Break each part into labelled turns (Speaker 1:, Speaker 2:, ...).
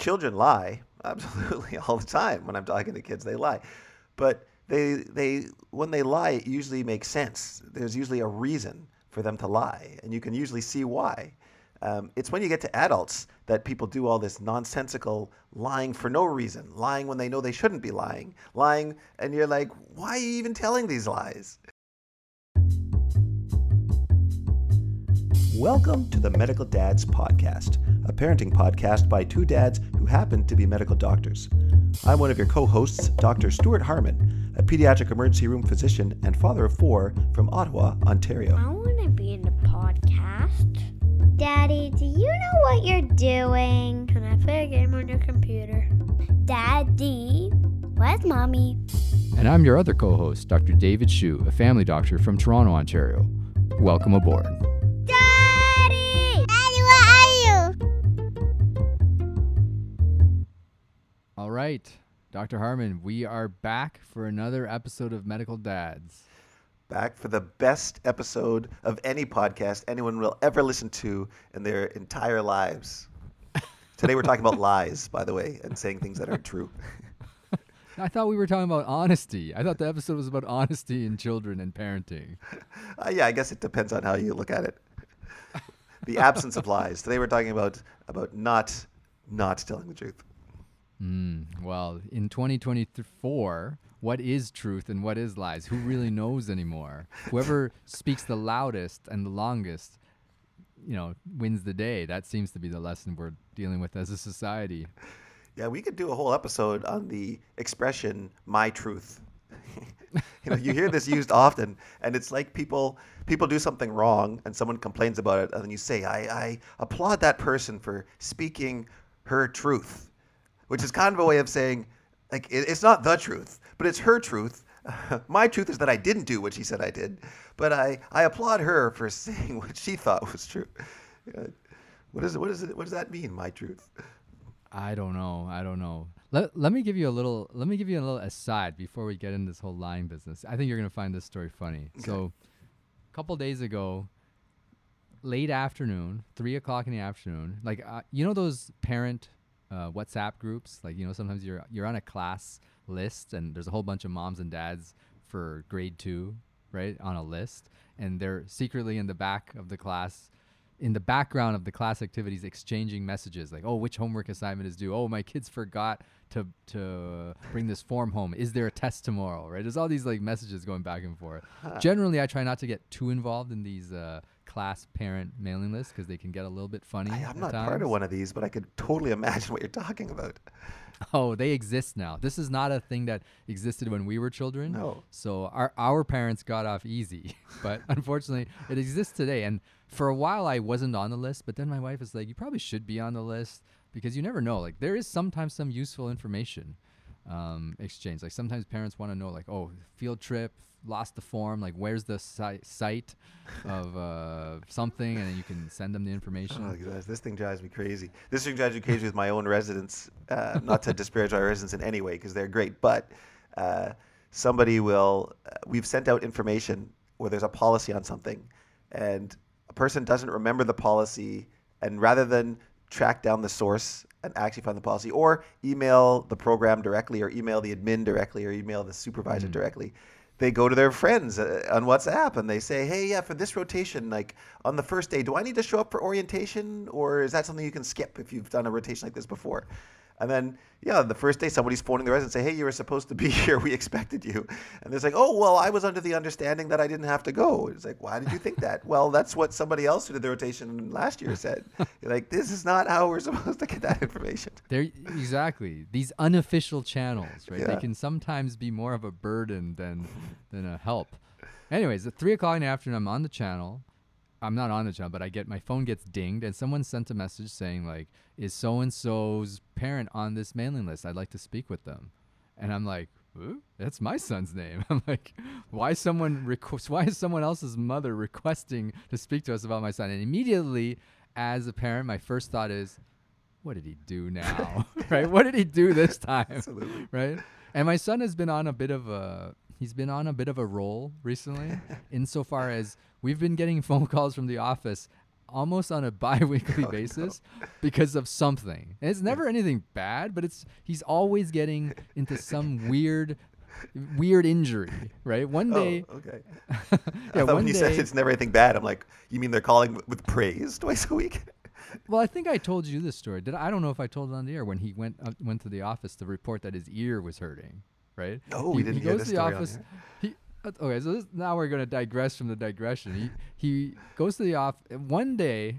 Speaker 1: children lie absolutely all the time. When I'm talking to kids, they lie, but they when they lie, it usually makes sense. There's usually a reason for them to lie, and you can usually see why. It's when you get to adults that people do all this nonsensical lying for no reason, lying when they know they shouldn't be lying, and you're like, why are you even telling these lies? Welcome to the Medical Dads Podcast, a parenting podcast by two dads who happen to be medical doctors. I'm one of your co-hosts, Dr. Stuart Harmon, a pediatric emergency room physician and father of four from Ottawa, Ontario.
Speaker 2: I want to be in the podcast. Daddy, do you know what you're doing? Can I play a game on your computer? Daddy, where's Mommy?
Speaker 3: And I'm your other co-host, Dr. David Shue, a family doctor from Toronto, Ontario. Welcome aboard.
Speaker 2: Daddy! Daddy, where are you?
Speaker 3: All right, Dr. Harmon, we are back for another episode of Medical Dads.
Speaker 1: Back for the best episode of any podcast anyone will ever listen to in their entire lives. Today we're talking about lies, by the way, and saying things that aren't true.
Speaker 3: I thought we were talking about honesty. I thought the episode was about honesty in children and parenting.
Speaker 1: Yeah, I guess it depends on how you look at it. The absence of lies. Today we're talking about not telling the truth.
Speaker 3: Well, in 2024, what is truth and what is lies? Who really knows anymore? Whoever speaks the loudest and the longest, wins the day. That seems to be the lesson we're dealing with as a society.
Speaker 1: Yeah, we could do a whole episode on the expression "my truth." You hear this used often, and it's like people do something wrong, and someone complains about it, and then you say, "I applaud that person for speaking her truth," which is kind of a way of saying, like, it's not the truth, but it's her truth. My truth is that I didn't do what she said I did, but I applaud her for saying what she thought was true. What does that mean? My truth.
Speaker 3: I don't know. Let me give you a little aside before we get into this whole lying business. I think you're going to find this story funny. Okay. So a couple days ago, late afternoon, 3:00 in the afternoon, like, those parent WhatsApp groups, like, sometimes you're on a class list and there's a whole bunch of moms and dads for grade 2, right, on a list, and they're secretly in the back of the class, in the background of the class activities, exchanging messages like, oh, which homework assignment is due? Oh, my kids forgot to bring this form home. Is there a test tomorrow? Right? There's all these like messages going back and forth. Generally, I try not to get too involved in these class parent mailing lists because they can get a little bit funny.
Speaker 1: I'm not part of one of these, but I could totally imagine what you're talking about.
Speaker 3: Oh, they exist now. This is not a thing that existed when we were children.
Speaker 1: No.
Speaker 3: So our parents got off easy, but unfortunately it exists today. And for a while I wasn't on the list, but then my wife is like, you probably should be on the list because you never know. Like, there is sometimes some useful information exchange. Like, sometimes parents want to know, like, oh, field trip, lost the form, like, where's the site of something, and then you can send them the information.
Speaker 1: Oh, gosh, this thing drives me crazy. This thing drives me crazy with my own residents. Not to disparage our residents in any way, because they're great, but somebody will, we've sent out information where there's a policy on something, and a person doesn't remember the policy, and rather than track down the source and actually find the policy, or email the program directly, or email the admin directly, or email the supervisor directly, they go to their friends on WhatsApp and they say, hey, yeah, for this rotation, like on the first day, do I need to show up for orientation, or is that something you can skip if you've done a rotation like this before? And then, the first day somebody's phoning the resident and say, hey, you were supposed to be here. We expected you. And they're like, oh, well, I was under the understanding that I didn't have to go. It's like, why did you think that? Well, that's what somebody else who did the rotation last year said. You're like, this is not how we're supposed to get that information.
Speaker 3: Exactly. These unofficial channels, right?
Speaker 1: Yeah.
Speaker 3: They can sometimes be more of a burden than a help. Anyways, at 3:00 in the afternoon, I'm on the channel. I'm not on the channel, but my phone gets dinged, and someone sent a message saying, like, is so-and-so's parent on this mailing list? I'd like to speak with them. And I'm like, ooh, that's my son's name. I'm like, why is someone else's mother requesting to speak to us about my son? And immediately, as a parent, my first thought is, what did he do now? Right? What did he do this time?
Speaker 1: Absolutely.
Speaker 3: Right? And my son has been on a bit of a roll recently, insofar as we've been getting phone calls from the office almost on a bi-weekly
Speaker 1: Oh, no.
Speaker 3: basis because of something. And it's never anything bad, but he's always getting into some weird injury, right? One day,
Speaker 1: Oh, okay.
Speaker 3: yeah,
Speaker 1: I thought
Speaker 3: one
Speaker 1: when you said
Speaker 3: day.
Speaker 1: it's never anything bad, I'm like, you mean they're calling with praise twice a week?
Speaker 3: Well, I think I told you this story. I don't know if I told it on the air when he went to the office to report that his ear was hurting, right?
Speaker 1: No, we didn't hear
Speaker 3: goes
Speaker 1: this
Speaker 3: to the
Speaker 1: story on
Speaker 3: office.
Speaker 1: here.
Speaker 3: Okay, so now we're going to digress from the digression. He goes to the office. One day,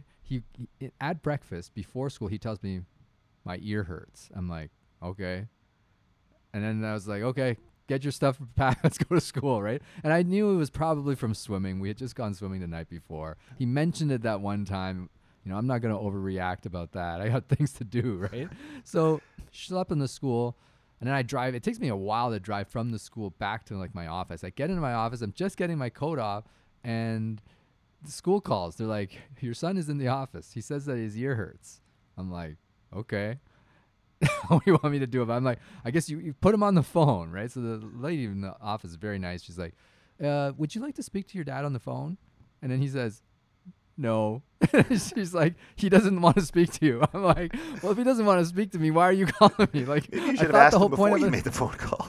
Speaker 3: at breakfast before school, he tells me, my ear hurts. I'm like, okay. And then I was like, okay, get your stuff packed. Let's go to school, right? And I knew it was probably from swimming. We had just gone swimming the night before. He mentioned it that one time. I'm not going to overreact about that. I got things to do, right? So schlep in the school, and then I drive. It takes me a while to drive from the school back to like my office. I get into my office. I'm just getting my coat off, and the school calls. They're like, your son is in the office. He says that his ear hurts. I'm like, okay. What do you want me to do about it? I'm like, I guess you put him on the phone, right? So the lady in the office is very nice. She's like, would you like to speak to your dad on the phone? And then he says, no. She's like, he doesn't want to speak to you. I'm like, well, if he doesn't want to speak to me, why are you calling me? Like,
Speaker 1: Maybe you
Speaker 3: I
Speaker 1: should have
Speaker 3: thought
Speaker 1: asked
Speaker 3: the
Speaker 1: him
Speaker 3: whole
Speaker 1: before
Speaker 3: point
Speaker 1: you
Speaker 3: of
Speaker 1: made the phone call.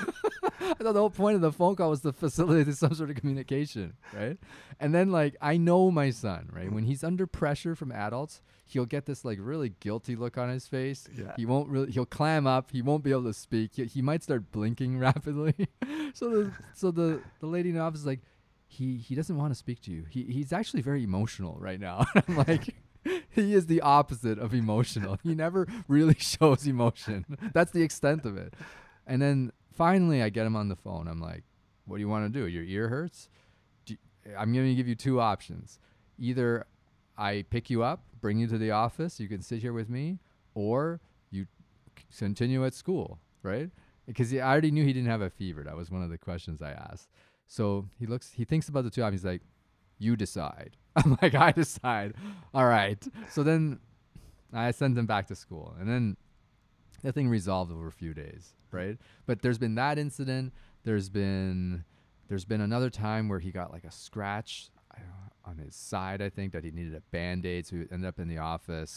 Speaker 3: I thought the whole point of the phone call was to facilitate some sort of communication, right? And then, like, I know my son, right? When he's under pressure from adults, he'll get this, like, really guilty look on his face.
Speaker 1: Yeah.
Speaker 3: He'll clam up. He won't be able to speak. He might start blinking rapidly. so the lady in the office is like, he doesn't want to speak to you. He's actually very emotional right now. I'm like, he is the opposite of emotional. He never really shows emotion. That's the extent of it. And then finally I get him on the phone. I'm like, what do you want to do? Your ear hurts? I'm going to give you two options. Either I pick you up, bring you to the office, you can sit here with me, or you continue at school, right? Because I already knew he didn't have a fever. That was one of the questions I asked. So he thinks about the two options. He's like, you decide. I'm like, I decide. All right. So then I sent him back to school. And then the thing resolved over a few days, right? But there's been that incident. There's been another time where he got like a scratch on his side, I think, that he needed a Band-Aid, so he ended up in the office.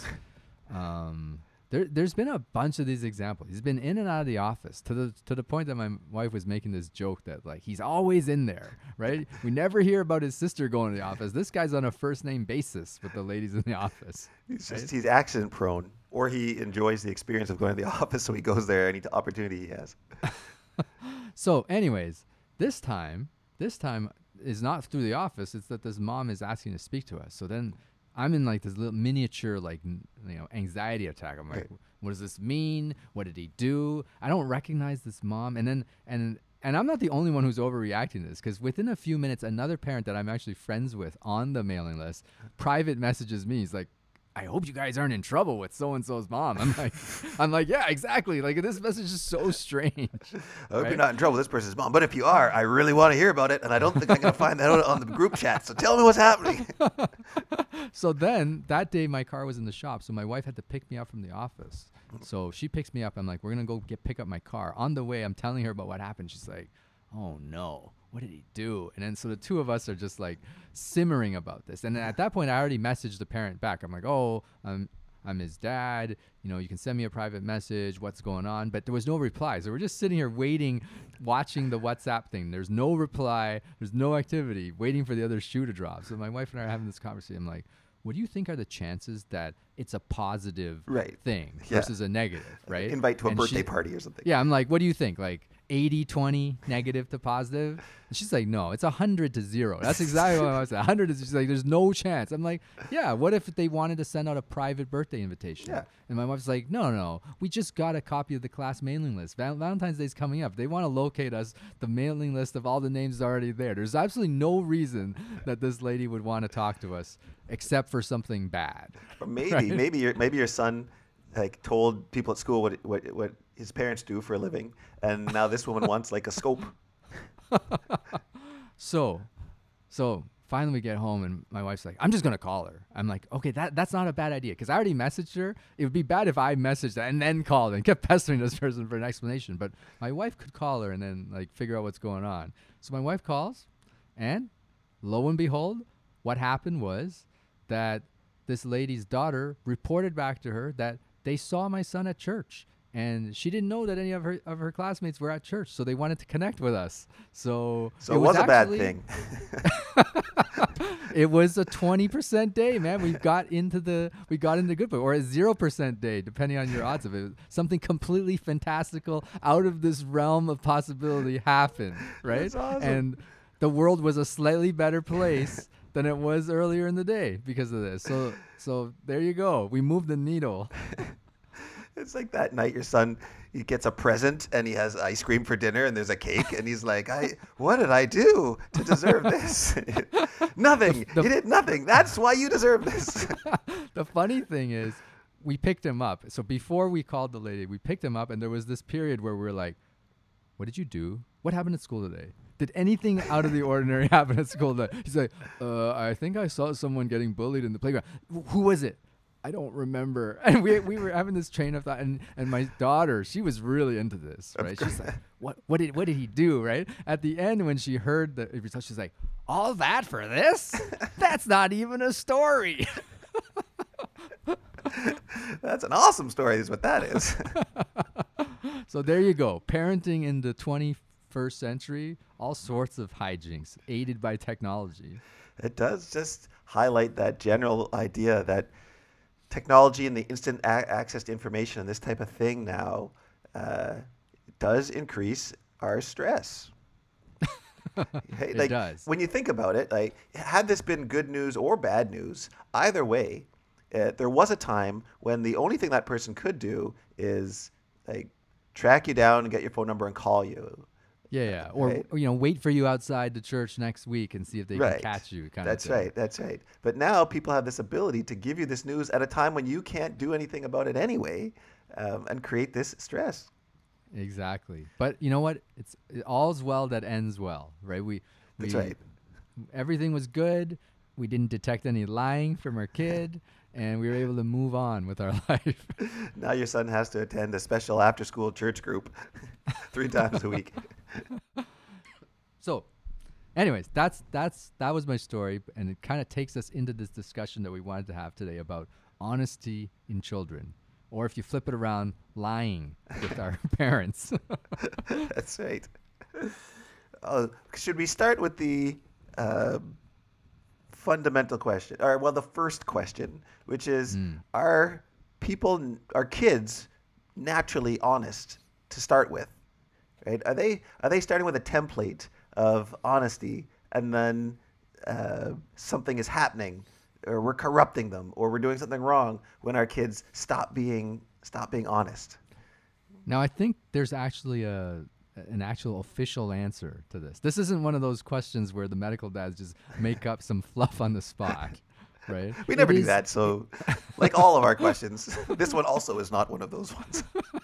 Speaker 3: There's been a bunch of these examples. He's been in and out of the office to the point that my wife was making this joke that like he's always in there, right? We never hear about his sister going to the office. This guy's on a first name basis with the ladies in the office.
Speaker 1: He's accident prone, or he enjoys the experience of going to the office, so he goes there any opportunity he has.
Speaker 3: So, anyways, this time is not through the office. It's that this mom is asking to speak to us. So then I'm in like this little miniature anxiety attack. I'm like,
Speaker 1: Right.
Speaker 3: What does this mean? What did he do? I don't recognize this mom. And I'm not the only one who's overreacting to this, because within a few minutes, another parent that I'm actually friends with on the mailing list private messages me. He's like, I hope you guys aren't in trouble with so-and-so's mom. I'm like, yeah, exactly. Like, this message is so strange.
Speaker 1: I hope you're not in trouble with this person's mom, but if you are, I really want to hear about it, and I don't think I'm going to find that out on the group chat, so tell me what's happening.
Speaker 3: So then that day my car was in the shop, so my wife had to pick me up from the office. So she picks me up. I'm like, we're going to go pick up my car. On the way, I'm telling her about what happened. She's like, oh no, what did he do? And then so the two of us are just like simmering about this. And then at that point, I already messaged the parent back. I'm like, oh, I'm his dad. You can send me a private message. What's going on? But there was no reply. So we're just sitting here waiting, watching the WhatsApp thing. There's no reply. There's no activity, waiting for the other shoe to drop. So my wife and I are having this conversation. I'm like, what do you think are the chances that it's a positive thing versus a negative, right?
Speaker 1: Invite to a birthday party or something.
Speaker 3: Yeah, I'm like, what do you think? Like 80-20 negative to positive? And she's like, no, it's 100 to 0. That's exactly what I was saying. 100 is, she's like, there's no chance. I'm like, yeah, what if they wanted to send out a private birthday invitation?
Speaker 1: Yeah.
Speaker 3: And my wife's like, no, we just got a copy of the class mailing list. Valentine's Day's coming up. They want to locate us. The mailing list of all the names is already there. There's absolutely no reason that this lady would want to talk to us except for something bad.
Speaker 1: Or maybe,
Speaker 3: Right?
Speaker 1: maybe your son like told people at school what his parents do for a living, and now this woman wants like a scope.
Speaker 3: So finally we get home and my wife's like, I'm just going to call her. I'm like, okay, that's not a bad idea, because I already messaged her. It would be bad if I messaged her and then called and kept pestering this person for an explanation. But my wife could call her and then like figure out what's going on. So my wife calls, and lo and behold, what happened was that this lady's daughter reported back to her that they saw my son at church. And she didn't know that any of her classmates were at church, so they wanted to connect with us. So
Speaker 1: it was a bad thing.
Speaker 3: It was a 20% day, man. We got into good book, or a 0% day, depending on your odds of it. Something completely fantastical, out of this realm of possibility happened, right?
Speaker 1: That's awesome.
Speaker 3: And the world was a slightly better place than it was earlier in the day because of this. So there you go. We moved the needle.
Speaker 1: It's like that night your son, he gets a present and he has ice cream for dinner and there's a cake and he's like, what did I do to deserve this? Nothing. You did nothing. That's why you deserve this.
Speaker 3: The funny thing is we picked him up. So before we called the lady, we picked him up and there was this period where we were like, what did you do? What happened at school today? Did anything out of the ordinary happen at school today? He's like, I think I saw someone getting bullied in the playground. Who was it? I don't remember. And we were having this train of thought, and my daughter, she was really into this, right? She's like, what did he do, right? At the end, when she heard the result, she's like, all that for this? That's not even a story.
Speaker 1: That's an awesome story is what that is.
Speaker 3: So there you go. Parenting in the 21st century, all sorts of hijinks aided by technology.
Speaker 1: It does just highlight that general idea that technology and the instant access to information and this type of thing now does increase our stress. Hey,
Speaker 3: It does.
Speaker 1: When you think about it, like, had this been good news or bad news, either way, there was a time when the only thing that person could do is like track you down and get your phone number and call you.
Speaker 3: Yeah. Or,
Speaker 1: right?
Speaker 3: or, wait for you outside the church next week and see if they can catch you.
Speaker 1: That's right. That's right. But now people have this ability to give you this news at a time when you can't do anything about it anyway, and create this stress.
Speaker 3: Exactly. But you know what? All's well that ends well, right?
Speaker 1: That's right.
Speaker 3: Everything was good. We didn't detect any lying from our kid, and we were able to move on with our life.
Speaker 1: Now your son has to attend a special after-school church group 3 times a week.
Speaker 3: So, anyways, that was my story, and it kind of takes us into this discussion that we wanted to have today about honesty in children, or if you flip it around, lying with our parents.
Speaker 1: That's right. Should we start with the fundamental question, or the first question, which is, are kids naturally honest to start with? Right? Are they starting with a template of honesty, and then something is happening, or we're corrupting them, or we're doing something wrong when our kids stop being honest?
Speaker 3: Now, I think there's actually an actual official answer to this. This isn't one of those questions where the medical dads just make up some fluff on the spot, right?
Speaker 1: We never do that. So, like all of our questions, this one also is not one of those ones.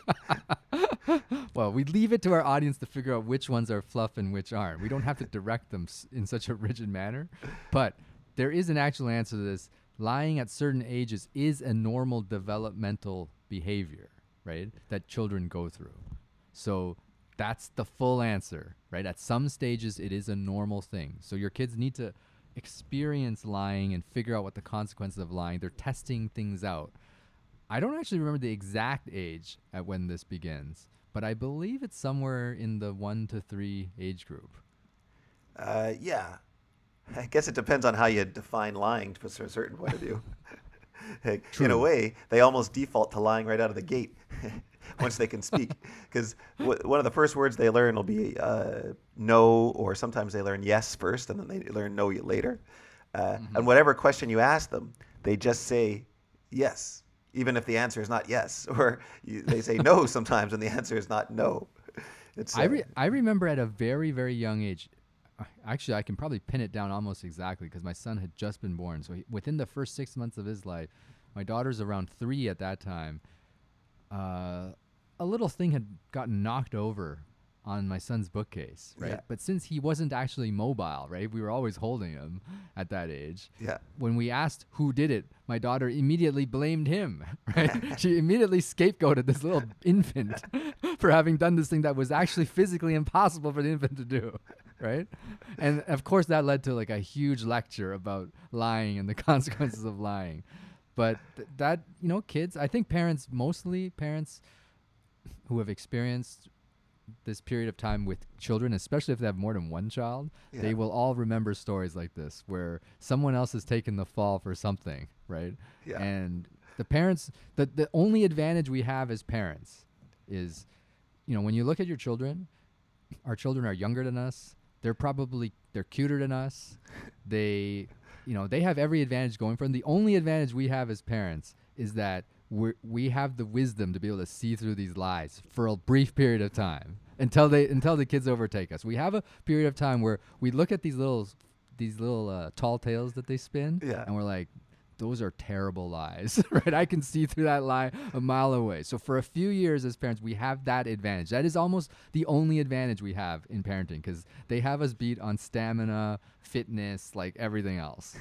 Speaker 3: Well, we leave it to our audience to figure out which ones are fluff and which aren't. We don't have to direct them in such a rigid manner. But there is an actual answer to this. Lying at certain ages is a normal developmental behavior, right, that children go through. So that's the full answer, right? At some stages, it is a normal thing. So your kids need to experience lying and figure out what the consequences of lying. They're testing things out. I don't actually remember the exact age at when this begins, but I believe it's somewhere in the 1 to 3 age group.
Speaker 1: Yeah. I guess it depends on how you define lying from a certain point of view. In a way, they almost default to lying right out of the gate once they can speak. Because one of the first words they learn will be no, or sometimes they learn yes first, and then they learn no later. And whatever question you ask them, they just say yes, even if the answer is not yes. Or they say no sometimes, and the answer is not no.
Speaker 3: I remember at a very, very young age, actually, I can probably pin it down almost exactly because my son had just been born. So within the first 6 months of his life, my daughter's around 3 at that time, a little thing had gotten knocked over on my son's bookcase, right?
Speaker 1: Yeah.
Speaker 3: But since he wasn't actually mobile, right, we were always holding him at that age.
Speaker 1: Yeah.
Speaker 3: When we asked who did it, my daughter immediately blamed him, right? She immediately scapegoated this little infant for having done this thing that was actually physically impossible for the infant to do, right? And of course that led to like a huge lecture about lying and the consequences of lying. But that, kids, I think mostly parents who have experienced this period of time with children, especially if they have more than one child, they will all remember stories like this where someone else has taken the fall for something, right?
Speaker 1: Yeah.
Speaker 3: And the parents, the only advantage we have as parents is, when you look at your children, our children are younger than us. They're cuter than us. They have every advantage going for them. The only advantage we have as parents is that we have the wisdom to be able to see through these lies for a brief period of time until the kids overtake us. We have a period of time where we look at these little tall tales that they spin, and we're like, those are terrible lies, right? I can see through that lie a mile away. So for a few years as parents, we have that advantage. That is almost the only advantage we have in parenting, because they have us beat on stamina, fitness, like everything else.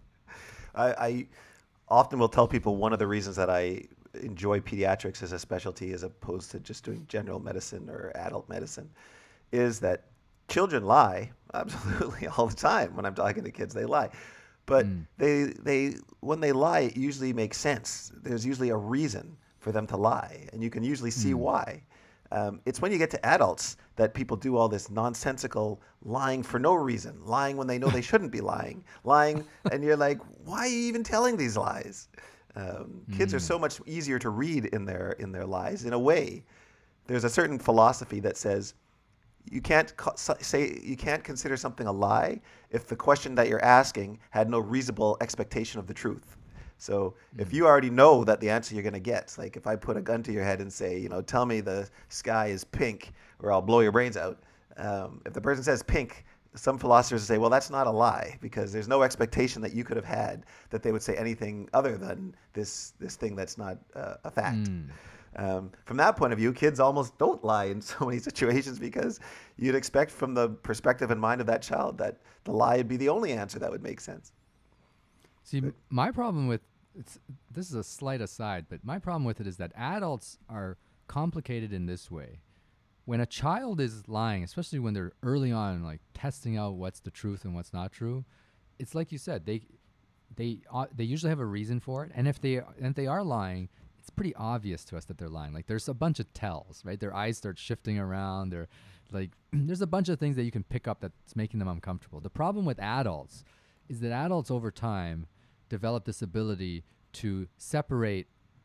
Speaker 1: I often will tell people one of the reasons that I enjoy pediatrics as a specialty as opposed to just doing general medicine or adult medicine is that children lie absolutely all the time. When I'm talking to kids, they lie. But they when they lie, it usually makes sense. There's usually a reason for them to lie, and you can usually see why. It's when you get to adults that people do all this nonsensical lying for no reason, lying when they know they shouldn't be lying, and you're like, why are you even telling these lies? Kids are so much easier to read in their lies. In a way, there's a certain philosophy that says you can't consider something a lie if the question that you're asking had no reasonable expectation of the truth. So if you already know that the answer you're going to get, like if I put a gun to your head and say, tell me the sky is pink or I'll blow your brains out. If the person says pink, some philosophers say, well, that's not a lie because there's no expectation that you could have had that they would say anything other than this thing that's not a fact. From that point of view, kids almost don't lie in so many situations because you'd expect from the perspective and mind of that child that the lie would be the only answer that would make sense.
Speaker 3: See, my problem with this is a slight aside, but my problem with it is that adults are complicated in this way. When a child is lying, especially when they're early on, like testing out what's the truth and what's not true, it's like you said, they usually have a reason for it, and if they are lying, it's pretty obvious to us that they're lying. Like there's a bunch of tells, right? Their eyes start shifting around. They're like, there's a bunch of things that you can pick up that's making them uncomfortable. The problem with adults is that adults over time develop this ability to separate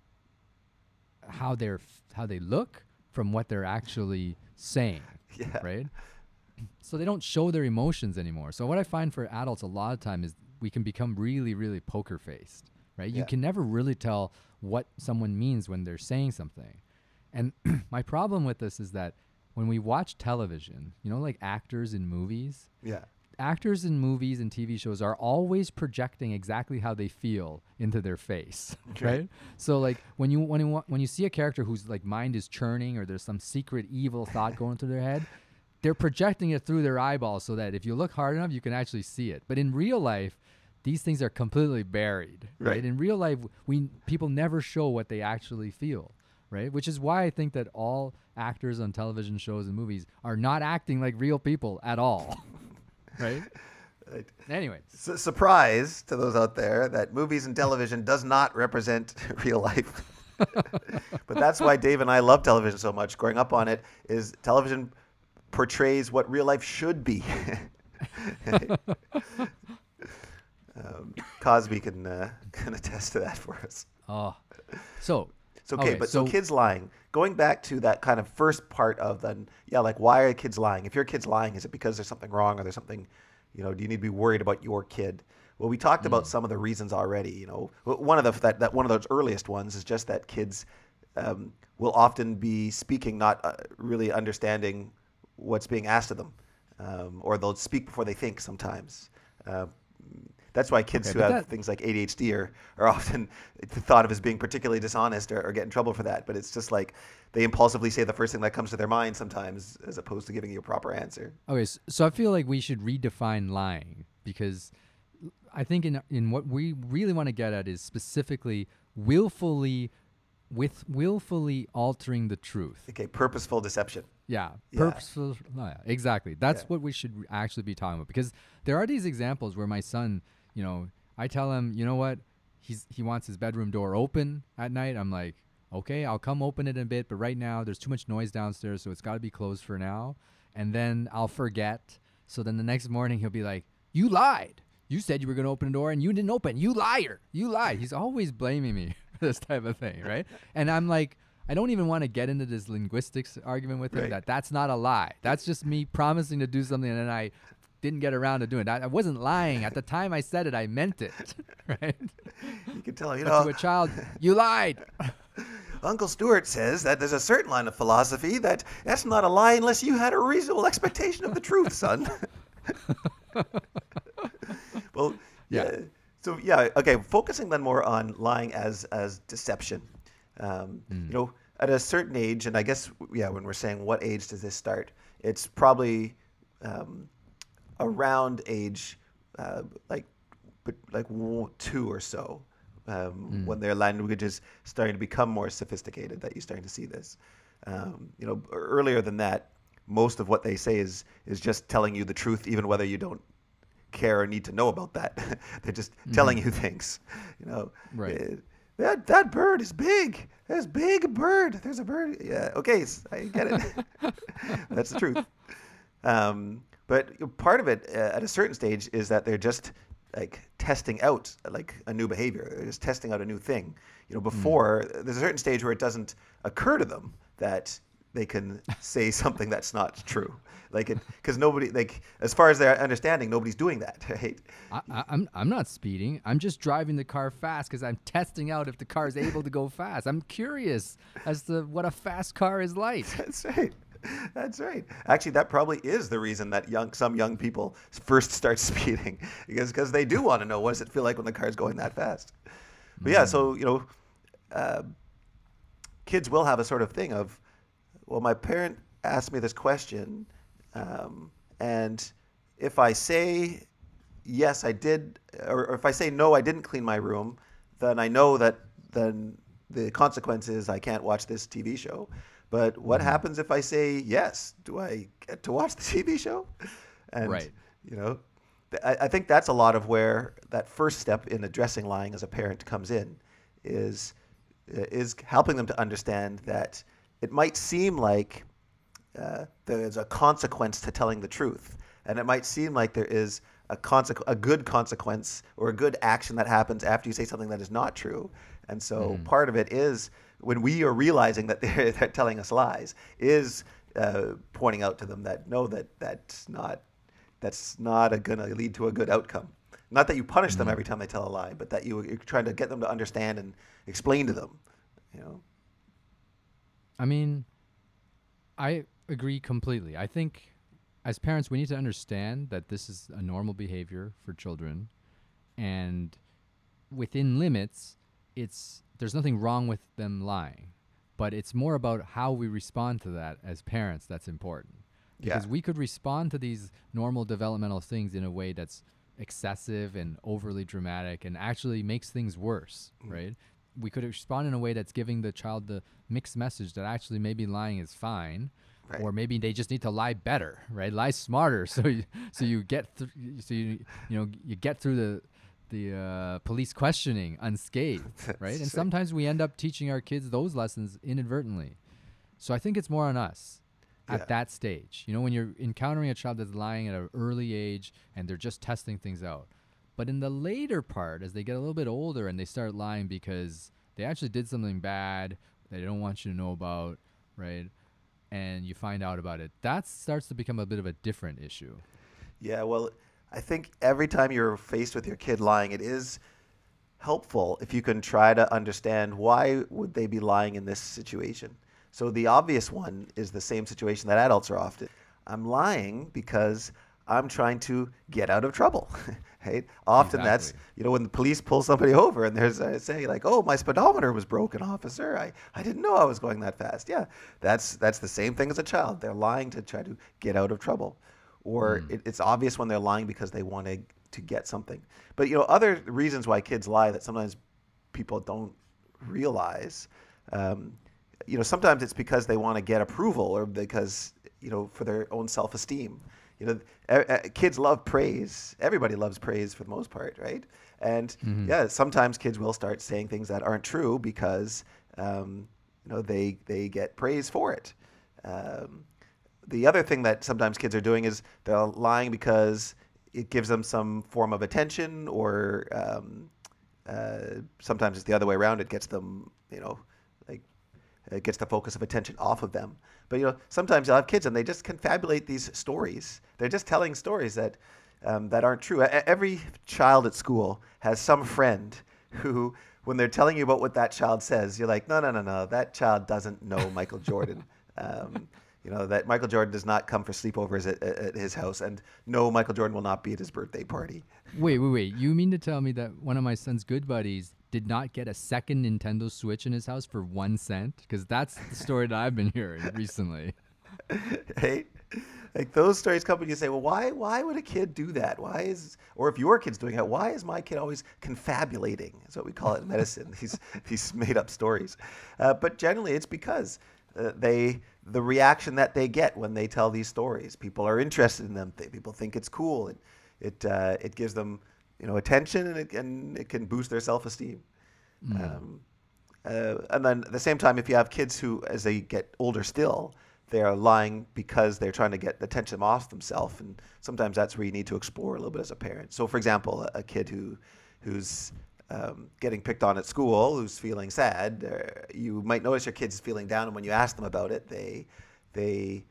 Speaker 3: how they look from what they're actually saying, right? So they don't show their emotions anymore. So what I find for adults a lot of time is we can become really, really poker faced, right? You can never really tell what someone means when they're saying something. And my problem with this is that when we watch television, like actors in movies, actors in movies and TV shows are always projecting exactly how they feel into their face, right? So like when you see a character whose like mind is churning or there's some secret evil thought going through their head, they're projecting it through their eyeballs so that if you look hard enough, you can actually see it. But in real life, these things are completely buried, right? In real life, people never show what they actually feel, right? Which is why I think that all actors on television shows and movies are not acting like real people at all. Right? Anyway.
Speaker 1: Surprise to those out there that movies and television does not represent real life. But that's why Dave and I love television so much. Growing up on it is television portrays what real life should be. Cosby can attest to that for us.
Speaker 3: Oh.
Speaker 1: So kids lying. Going back to that kind of first part of why are kids lying? If your kid's lying, is it because there's something wrong or there's something, do you need to be worried about your kid? Well, we talked about some of the reasons already. One of those earliest ones is just that kids will often be speaking not really understanding what's being asked of them, or they'll speak before they think sometimes. That's why kids who have things like ADHD are often thought of as being particularly dishonest or get in trouble for that. But it's just like they impulsively say the first thing that comes to their mind sometimes as opposed to giving you a proper answer.
Speaker 3: Okay, so I feel like we should redefine lying because I think in what we really want to get at is specifically willfully altering the truth.
Speaker 1: Okay, purposeful deception.
Speaker 3: Purposeful. Exactly. That's what we should actually be talking about because there are these examples where my son, I tell him, you know what, he wants his bedroom door open at night. I'm like, okay, I'll come open it in a bit, but right now there's too much noise downstairs, so it's got to be closed for now. And then I'll forget. So then the next morning he'll be like, you lied. You said you were going to open the door and you didn't open. You liar. You lied. He's always blaming me for this type of thing, right? And I'm like, I don't even want to get into this linguistics argument with him that's not a lie. That's just me promising to do something and then I didn't get around to doing it. I wasn't lying. At the time I said it, I meant it, right?
Speaker 1: You can tell,
Speaker 3: But to a child, you lied.
Speaker 1: Uncle Stuart says that there's a certain line of philosophy that's not a lie unless you had a reasonable expectation of the truth, son. Well, yeah. So yeah, okay. Focusing then more on lying as deception. At a certain age, and I guess when we're saying what age does this start, it's probably around age like 2 or so. When their language is starting to become more sophisticated, that you're starting to see this. Earlier than that, most of what they say is just telling you the truth, even whether you don't care or need to know about that. They're just telling you things.
Speaker 3: Right.
Speaker 1: That bird is big. There's big bird. There's a bird. Yeah. Okay, I get it. That's the truth. But part of it at a certain stage is that they're just like testing out like a new behavior. They're just testing out a new thing. Before there's a certain stage where it doesn't occur to them that they can say something that's not true. Because nobody, as far as their understanding, nobody's doing that, right?
Speaker 3: I'm not speeding. I'm just driving the car fast because I'm testing out if the car is able to go fast. I'm curious as to what a fast car is like.
Speaker 1: That's right. That's right. Actually, that probably is the reason that some young people first start speeding, because they do want to know, what does it feel like when the car's going that fast? But yeah, so kids will have a sort of thing of, well, my parent asked me this question, and if I say yes, I did, or if I say no, I didn't clean my room, then I know that then the consequence is I can't watch this TV show. But what happens if I say yes? Do I get to watch the TV show? And,
Speaker 3: right.
Speaker 1: I think that's a lot of where that first step in addressing lying as a parent comes in, is helping them to understand that it might seem like there's a consequence to telling the truth, and it might seem like there is a good consequence or a good action that happens after you say something that is not true. And so part of it is, when we are realizing that they're telling us lies, is pointing out to them that no, that's not going to lead to a good outcome. Not that you punish them every time they tell a lie, but that you're trying to get them to understand and explain to them.
Speaker 3: I mean, I agree completely. I think as parents, we need to understand that this is a normal behavior for children, and within limits, there's nothing wrong with them lying, but it's more about how we respond to that as parents that's important. Because we could respond to these normal developmental things in a way that's excessive and overly dramatic and actually makes things worse, right? We could respond in a way that's giving the child the mixed message that actually maybe lying is fine, right, or maybe they just need to lie better, right? Lie smarter, so you get through the police questioning unscathed, right? And sometimes we end up teaching our kids those lessons inadvertently. So I think it's more on us at that stage. When you're encountering a child that's lying at an early age and they're just testing things out. But in the later part, as they get a little bit older and they start lying because they actually did something bad they don't want you to know about, right? And you find out about it, that starts to become a bit of a different issue.
Speaker 1: Yeah, well, I think every time you're faced with your kid lying, it is helpful if you can try to understand why would they be lying in this situation. So the obvious one is the same situation that adults are often. I'm lying because I'm trying to get out of trouble, right? Often that's, when the police pull somebody over and there's saying like, oh, my speedometer was broken, officer. I didn't know I was going that fast. Yeah, that's the same thing as a child. They're lying to try to get out of trouble. Or it's obvious when they're lying because they want to get something. But, other reasons why kids lie that sometimes people don't realize, sometimes it's because they want to get approval or because, for their own self-esteem. You know, kids love praise. Everybody loves praise for the most part, right? And yeah, sometimes kids will start saying things that aren't true because they get praise for it. The other thing that sometimes kids are doing is they're lying because it gives them some form of attention, or sometimes it's the other way around. It gets them, like it gets the focus of attention off of them. But sometimes you'll have kids and they just confabulate these stories. They're just telling stories that aren't true. Every child at school has some friend who, when they're telling you about what that child says, you're like, no, that child doesn't know Michael Jordan. That Michael Jordan does not come for sleepovers at his house, and no, Michael Jordan will not be at his birthday party.
Speaker 3: Wait. You mean to tell me that one of my son's good buddies did not get a second Nintendo Switch in his house for 1 cent? Because that's the story that I've been hearing recently.
Speaker 1: Hey, like those stories come and you say, well, why would a kid do that? Or if your kid's doing it, why is my kid always confabulating? That's what we call it in medicine. These made up stories. But generally, it's because the reaction that they get when they tell these stories, people are interested in them. People think it's cool, and it gives them attention, and it can boost their self-esteem. And then at the same time, if you have kids who, as they get older still, they are lying because they're trying to get attention off themselves, and sometimes that's where you need to explore a little bit as a parent. So, for example, a kid who's getting picked on at school, who's feeling sad, you might notice your kid's feeling down, and when you ask them about it, they're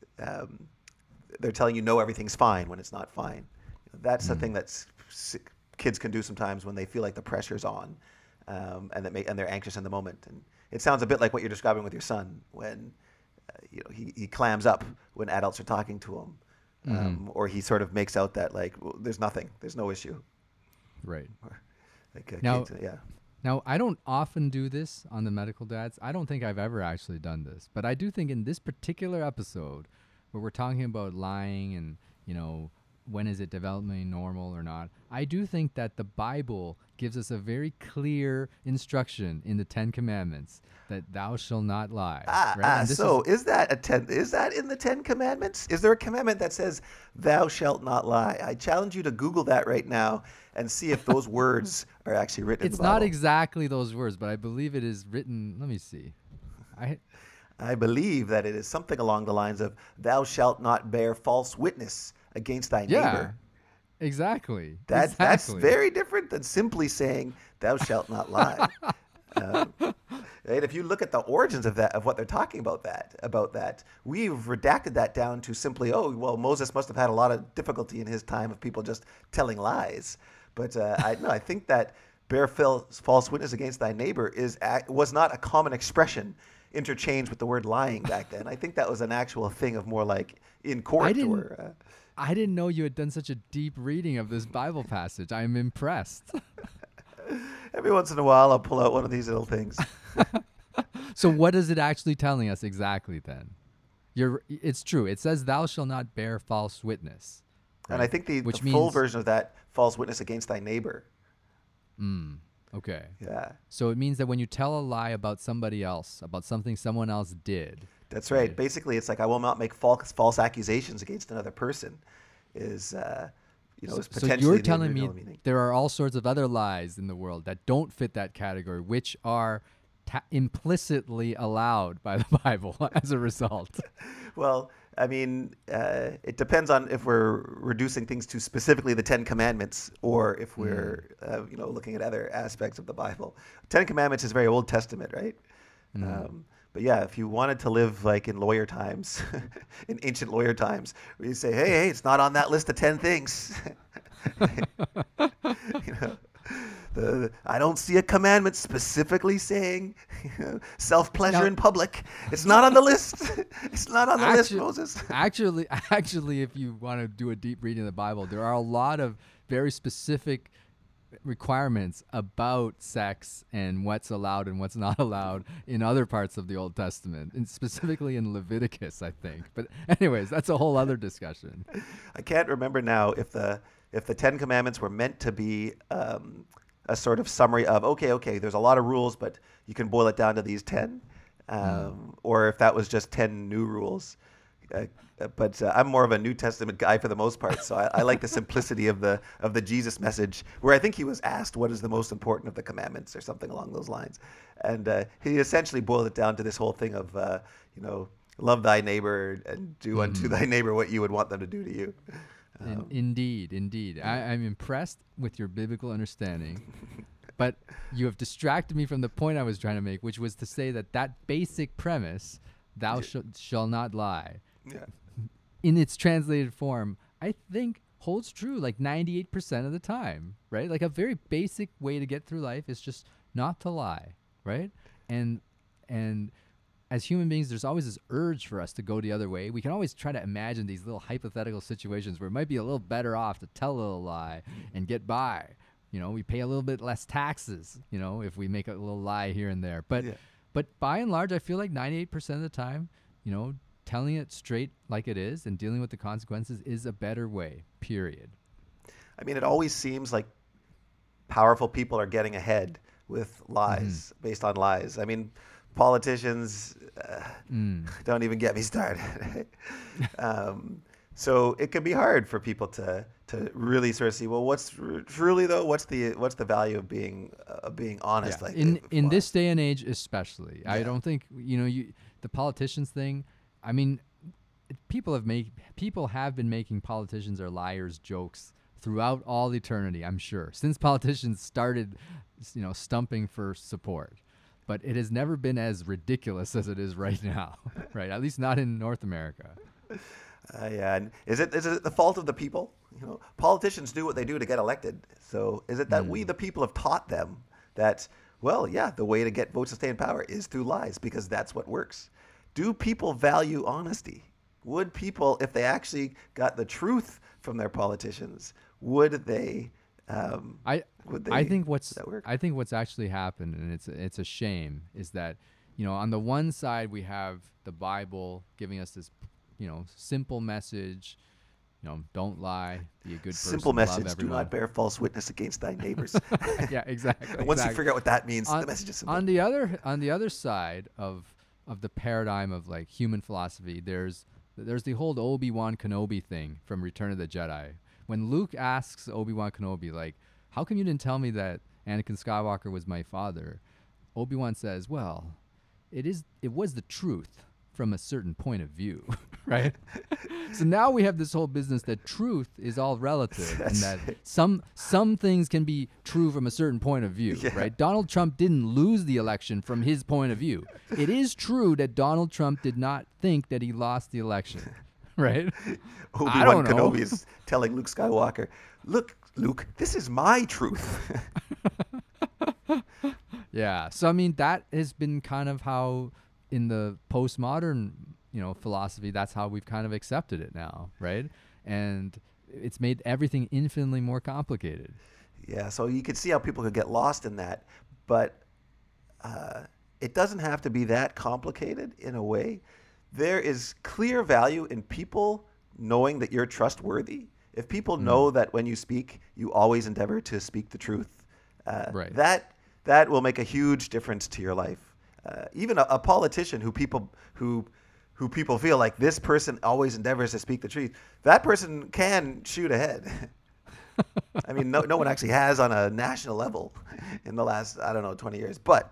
Speaker 1: telling you no, everything's fine when it's not fine. That's the thing that kids can do sometimes when they feel like the pressure's on, and they're anxious in the moment. And it sounds a bit like what you're describing with your son when he clams up when adults are talking to him, or he sort of makes out that there's no issue.
Speaker 3: Right.
Speaker 1: Now,
Speaker 3: Now, I don't often do this on the Medical Dads. I don't think I've ever actually done this, but I do think in this particular episode where we're talking about lying and, when is it developmentally normal or not, I do think that the Bible gives us a very clear instruction in the 10 Commandments that thou shalt not lie. Right?
Speaker 1: Is that in the 10 Commandments? Is there a commandment that says thou shalt not lie? I challenge you to Google that right now and see if those words are actually written in the Bible.
Speaker 3: It's not exactly those words, but I believe it is written. Let me see.
Speaker 1: I believe that it is something along the lines of thou shalt not bear false witness against thy neighbor.
Speaker 3: Exactly.
Speaker 1: That's very different than simply saying thou shalt not lie. Right? If you look at the origins of what they're talking about that, we've redacted that down to simply, Moses must have had a lot of difficulty in his time of people just telling lies. But I think that bear false witness against thy neighbor was not a common expression interchanged with the word lying back then. I think that was an actual thing of more like in court.
Speaker 3: I didn't know you had done such a deep reading of this Bible passage. I'm impressed.
Speaker 1: Every once in a while, I'll pull out one of these little things.
Speaker 3: So what is it actually telling us exactly then? It's true. It says thou shalt not bear false witness. Right?
Speaker 1: And I think the full version of that, false witness against thy neighbor.
Speaker 3: Okay.
Speaker 1: Yeah.
Speaker 3: So it means that when you tell a lie about somebody else, about something someone else did.
Speaker 1: That's right. Basically, it's like I will not make false accusations against another person. Is potentially.
Speaker 3: So you're telling me there are all sorts of other lies in the world that don't fit that category, which are implicitly allowed by the Bible as a result.
Speaker 1: Well, I mean, it depends on if we're reducing things to specifically the 10 Commandments or if we're, looking at other aspects of the Bible. 10 Commandments is very Old Testament, right? But yeah, if you wanted to live like in lawyer times, in ancient lawyer times, where you say, hey, it's not on that list of 10 things. I don't see a commandment specifically saying self-pleasure in public. It's not on the list. It's not on the list, Moses.
Speaker 3: Actually, if you want to do a deep reading of the Bible, there are a lot of very specific requirements about sex and what's allowed and what's not allowed in other parts of the Old Testament, and specifically in Leviticus, I think. But anyways, that's a whole other discussion.
Speaker 1: I can't remember now if the 10 Commandments were meant to be a sort of summary of, okay, there's a lot of rules, but you can boil it down to these 10, or if that was just 10 new rules. But I'm more of a New Testament guy for the most part, so I like the simplicity of the Jesus message, where I think he was asked what is the most important of the commandments or something along those lines, and he essentially boiled it down to this whole thing of love thy neighbor and do unto thy neighbor what you would want them to do to you.
Speaker 3: Indeed. I'm impressed with your biblical understanding, but you have distracted me from the point I was trying to make, which was to say that basic premise, thou shall not lie,
Speaker 1: Yeah.
Speaker 3: in its translated form, I think holds true like 98% of the time, right? Like a very basic way to get through life is just not to lie, right? And as human beings, there's always this urge for us to go the other way. We can always try to imagine these little hypothetical situations where it might be a little better off to tell a little lie and get by. We pay a little bit less taxes, if we make a little lie here and there. But by and large, I feel like 98% of the time, telling it straight like it is and dealing with the consequences is a better way, period.
Speaker 1: I mean, it always seems like powerful people are getting ahead with lies, based on lies. I mean, politicians, don't even get me started. So it can be hard for people to really sort of see, well, what's truly though, what's the value of being honest?
Speaker 3: Yeah.
Speaker 1: Like
Speaker 3: in this day and age, especially,
Speaker 1: Yeah.
Speaker 3: I don't think the politicians thing. I mean, people have been making politicians or liars jokes throughout all eternity. I'm sure since politicians started, stumping for support. But it has never been as ridiculous as it is right now, right? At least not in North America.
Speaker 1: Yeah, and is it the fault of the people? Politicians do what they do to get elected. So is it that we, the people, have taught them that, well, yeah, the way to get votes to stay in power is through lies because that's what works? Do people value honesty? Would people, if they actually got the truth from their politicians, would they?
Speaker 3: I think what's
Speaker 1: that work?
Speaker 3: I think what's actually happened, and it's a shame, is that on the one side we have the Bible giving us this simple message, don't lie, be a good person,
Speaker 1: Simple message:
Speaker 3: love
Speaker 1: do
Speaker 3: everyone.
Speaker 1: not bear false witness against thy neighbors.
Speaker 3: Yeah, exactly.
Speaker 1: And once you
Speaker 3: exactly.
Speaker 1: figure out what that means, the message is simple.
Speaker 3: On the other side of the paradigm of like human philosophy, there's the whole Obi-Wan Kenobi thing from Return of the Jedi. When Luke asks Obi-Wan Kenobi, like, how come you didn't tell me that Anakin Skywalker was my father? Obi-Wan says, well, it was the truth from a certain point of view, right? So now we have this whole business that truth is all relative and that some things can be true from a certain point of view, right? Donald Trump didn't lose the election from his point of view. It is true that Donald Trump did not think that he lost the election. Right?
Speaker 1: Obi-Wan Kenobi is telling Luke Skywalker, look, Luke, this is my truth.
Speaker 3: Yeah. So, I mean, that has been kind of how in the postmodern, philosophy, that's how we've kind of accepted it now, right? And it's made everything infinitely more complicated.
Speaker 1: Yeah, so you can see how people could get lost in that, but it doesn't have to be that complicated in a way. There is clear value in people knowing that you're trustworthy. If people know that when you speak, you always endeavor to speak the truth,
Speaker 3: Right.
Speaker 1: that will make a huge difference to your life. Even a politician who people feel like this person always endeavors to speak the truth, that person can shoot ahead. I mean, no one actually has on a national level in the last 20 years, but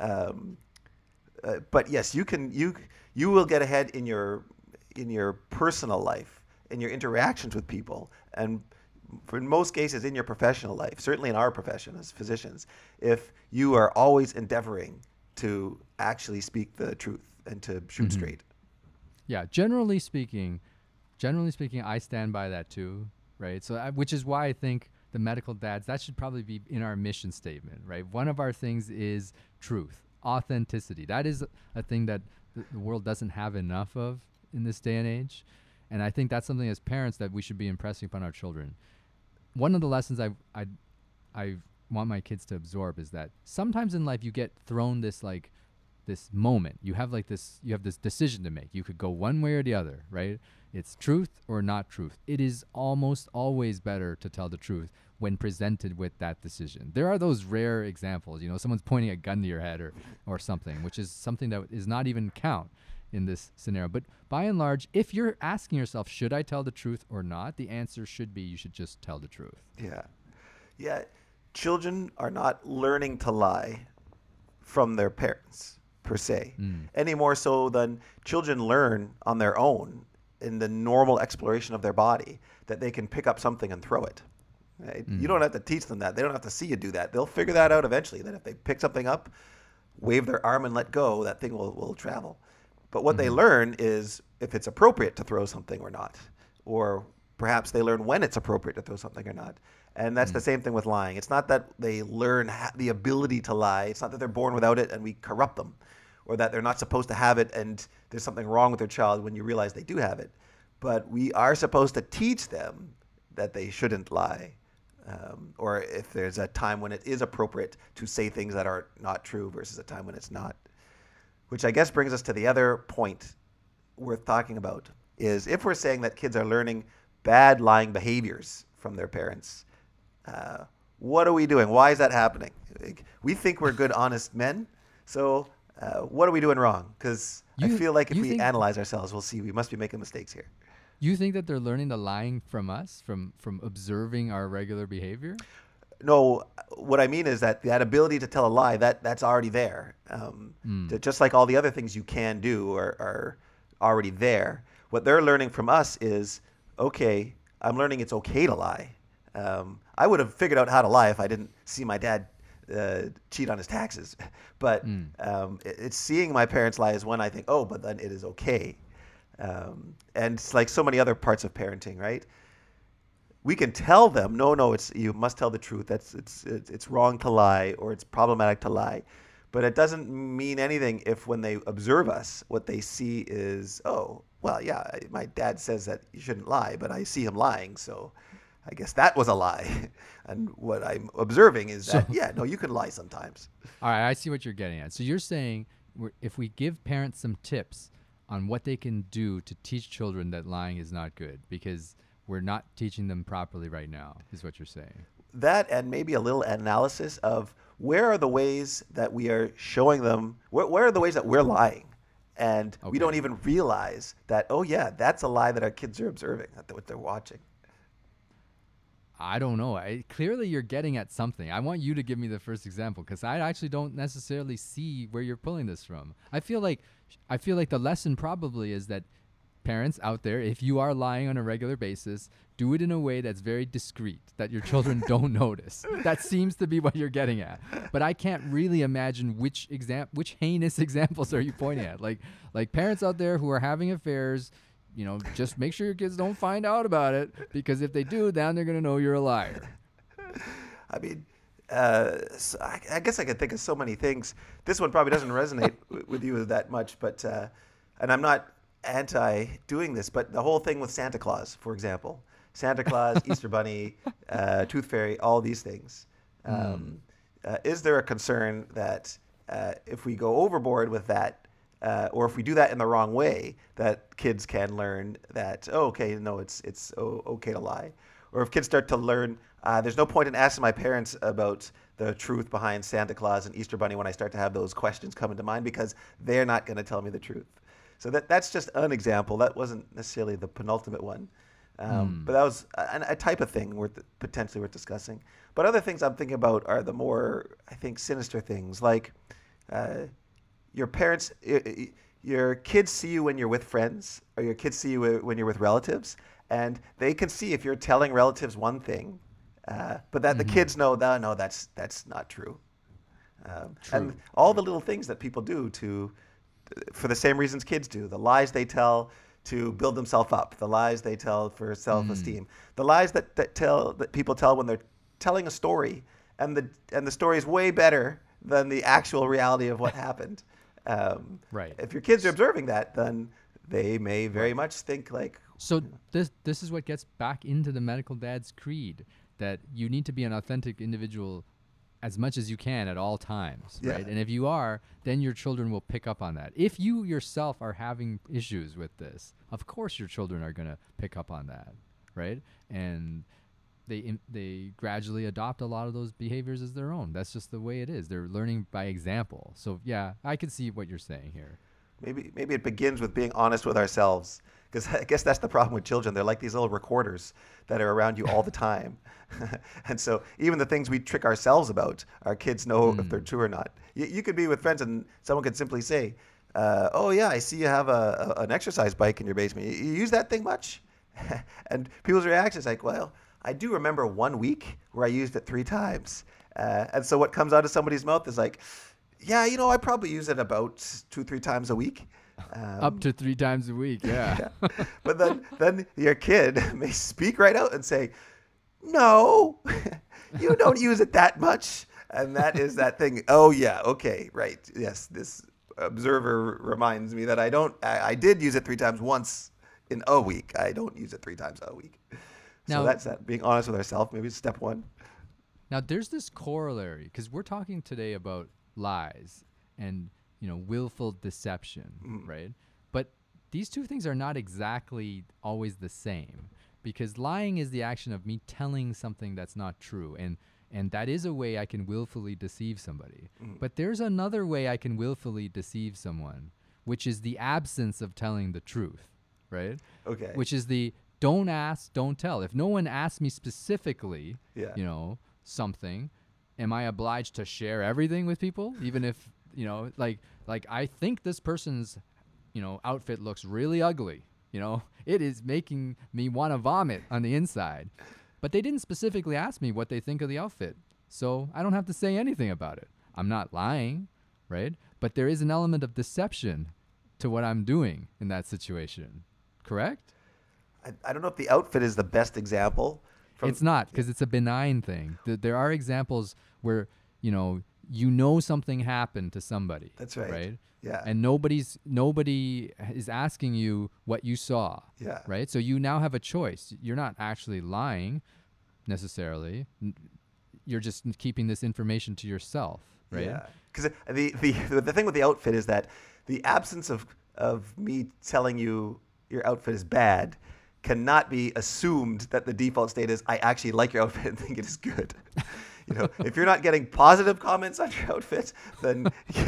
Speaker 1: yes, you will get ahead in your personal life, in your interactions with people, and in most cases in your professional life, certainly in our profession as physicians, if you are always endeavoring to actually speak the truth and to shoot straight.
Speaker 3: Yeah, generally speaking, I stand by that too, right? So, which is why I think the medical dads, that should probably be in our mission statement, right? One of our things is truth, authenticity. That is a thing that the world doesn't have enough of in this day and age. And I think that's something as parents that we should be impressing upon our children. One of the lessons I want my kids to absorb is that sometimes in life you get thrown this moment. You have this decision to make. You could go one way or the other, right? It's truth or not truth. It is almost always better to tell the truth when presented with that decision. There are those rare examples, someone's pointing a gun to your head or something, which is something that is not even count. in this scenario. But by and large, if you're asking yourself, should I tell the truth or not? The answer should be you should just tell the truth.
Speaker 1: Yeah. Yeah. Children are not learning to lie from their parents, per se, any more so than children learn on their own in the normal exploration of their body that they can pick up something and throw it. Right? You don't have to teach them that. They don't have to see you do that. They'll figure that out eventually, that if they pick something up, wave their arm and let go, that thing will travel. But what they learn is if it's appropriate to throw something or not, or perhaps they learn when it's appropriate to throw something or not. And that's the same thing with lying. It's not that they learn the ability to lie. It's not that they're born without it and we corrupt them, or that they're not supposed to have it and there's something wrong with their child when you realize they do have it. But we are supposed to teach them that they shouldn't lie, or if there's a time when it is appropriate to say things that are not true versus a time when it's not. Which I guess brings us to the other point worth talking about, is if we're saying that kids are learning bad lying behaviors from their parents, what are we doing? Why is that happening? We think we're good, honest men, so what are we doing wrong? Because I feel like if we analyze ourselves, we'll see we must be making mistakes here.
Speaker 3: You think that they're learning the lying from us, from observing our regular behavior?
Speaker 1: No, what I mean is that ability to tell a lie, that's already there. Just like all the other things you can do are already there. What they're learning from us is, okay, I'm learning it's okay to lie. I would have figured out how to lie if I didn't see my dad cheat on his taxes. But it's seeing my parents lie is when I think, oh, but then it is okay. And it's like so many other parts of parenting, right? We can tell them, no, you must tell the truth. It's wrong to lie, or it's problematic to lie. But it doesn't mean anything if when they observe us, what they see is, oh, well, yeah, my dad says that you shouldn't lie, but I see him lying, so I guess that was a lie. And what I'm observing is that, yeah, no, you can lie sometimes.
Speaker 3: All right, I see what you're getting at. So you're saying if we give parents some tips on what they can do to teach children that lying is not good, because we're not teaching them properly right now, is what you're saying.
Speaker 1: That, and maybe a little analysis of where are the ways that we are showing them, where are the ways that we're lying? And we don't even realize that, oh yeah, that's a lie that our kids are observing, that what they're watching.
Speaker 3: I don't know. Clearly you're getting at something. I want you to give me the first example, because I actually don't necessarily see where you're pulling this from. I feel like the lesson probably is that parents out there, if you are lying on a regular basis, do it in a way that's very discreet, that your children don't notice. That seems to be what you're getting at. But I can't really imagine which heinous examples are you pointing at. Like parents out there who are having affairs, just make sure your kids don't find out about it, because if they do, then they're going to know you're a liar.
Speaker 1: I mean, so I guess I could think of so many things. This one probably doesn't resonate with you that much, but and I'm not anti doing this, but the whole thing with Santa Claus, for example, Santa Claus, Easter Bunny, Tooth Fairy, all these things. Is there a concern that if we go overboard with that, or if we do that in the wrong way, that kids can learn that, it's okay to lie? Or if kids start to learn, there's no point in asking my parents about the truth behind Santa Claus and Easter Bunny when I start to have those questions come into mind, because they're not going to tell me the truth. So that's just an example. That wasn't necessarily the penultimate one. But that was a type of thing potentially worth discussing. But other things I'm thinking about are the more, I think, sinister things, like your parents, your kids see you when you're with friends, or your kids see you when you're with relatives, and they can see if you're telling relatives one thing, but that the kids know that, no, that's not true. And all the little things that people do for the same reasons kids do, the lies they tell to build themselves up, the lies they tell for self-esteem, the lies that people tell when they're telling a story, and the story is way better than the actual reality of what happened.
Speaker 3: Right.
Speaker 1: If your kids are observing that, then they may very much think like.
Speaker 3: So this is what gets back into the medical dad's creed, that you need to be an authentic individual as much as you can at all times, right? And if you are, then your children will pick up on that. If you yourself are having issues with this, of course your children are going to pick up on that, right? And they gradually adopt a lot of those behaviors as their own. That's just the way it is. They're learning by example. So yeah, I can see what you're saying here.
Speaker 1: maybe it begins with being honest with ourselves. Because I guess that's the problem with children. They're like these little recorders that are around you all the time. And so even the things we trick ourselves about, our kids know if they're true or not. You could be with friends and someone could simply say, oh yeah, I see you have an exercise bike in your basement. You use that thing much? And people's reaction is like, well, I do remember 1 week where I used it 3 times. And so what comes out of somebody's mouth is like, yeah, I probably use it about 2-3 times a week.
Speaker 3: Up to 3 times a week, yeah.
Speaker 1: But then your kid may speak right out and say, no, you don't use it that much. And that is that thing. Oh, yeah, okay, right. Yes, this observer reminds me that I did use it 3 times once in a week. I don't use it 3 times a week.
Speaker 3: Now,
Speaker 1: so that's that. Being honest with ourselves, maybe step 1.
Speaker 3: Now, there's this corollary, because we're talking today about lies and willful deception, right? But these two things are not exactly always the same, because lying is the action of me telling something that's not true, and that is a way I can willfully deceive somebody. But there's another way I can willfully deceive someone, which is the absence of telling the truth, right?
Speaker 1: Okay.
Speaker 3: Which is the don't ask, don't tell. If no one asks me specifically, something, am I obliged to share everything with people, even if like I think this person's, outfit looks really ugly. It is making me want to vomit on the inside. But they didn't specifically ask me what they think of the outfit. So I don't have to say anything about it. I'm not lying, right? But there is an element of deception to what I'm doing in that situation. Correct?
Speaker 1: I don't know if the outfit is the best example.
Speaker 3: It's not, because it's a benign thing. There are examples where, something happened to somebody.
Speaker 1: That's right.
Speaker 3: Right?
Speaker 1: Yeah.
Speaker 3: And nobody is asking you what you saw.
Speaker 1: Yeah.
Speaker 3: Right? So you now have a choice. You're not actually lying necessarily. You're just keeping this information to yourself, right?
Speaker 1: Yeah. Because the thing with the outfit is that the absence of me telling you your outfit is bad cannot be assumed that the default state is I actually like your outfit and think it is good. If you're not getting positive comments on your outfit, then